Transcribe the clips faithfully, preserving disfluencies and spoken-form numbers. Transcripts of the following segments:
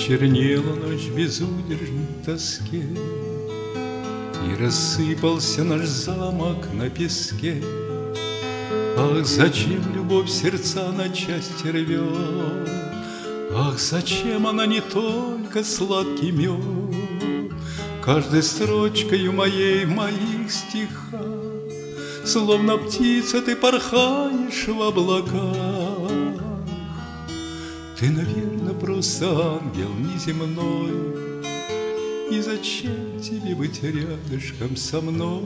Почернела ночь в безудержной тоске, И рассыпался наш замок на песке. Ах, зачем любовь сердца на части рвет? Ах, зачем она не только сладкий мед? Каждой строчкою моей в моих стихах словно птица ты порхаешь в облаках. Ты, наверно, просто ангел неземной, И зачем тебе быть рядышком со мной?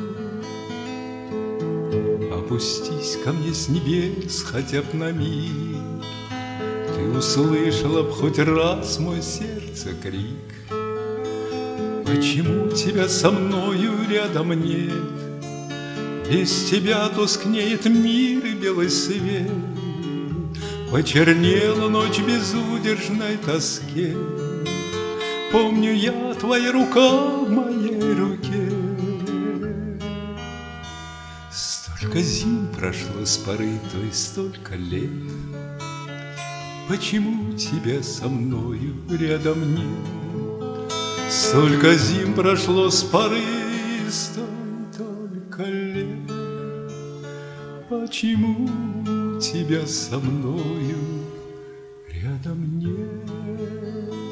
Опустись ко мне с небес хотя б на миг, Ты услышала б хоть раз мой сердце крик. Почему тебя со мною рядом нет? Без тебя тускнеет мир и белый свет. Почернела ночь в безудержной тоске. Помню я, твоя рука в моей руке. Столько зим прошло с поры той, столько лет. Почему тебя со мною рядом нет? Столько зим прошло с поры, столько лет. Почему тебя со мною рядом нет?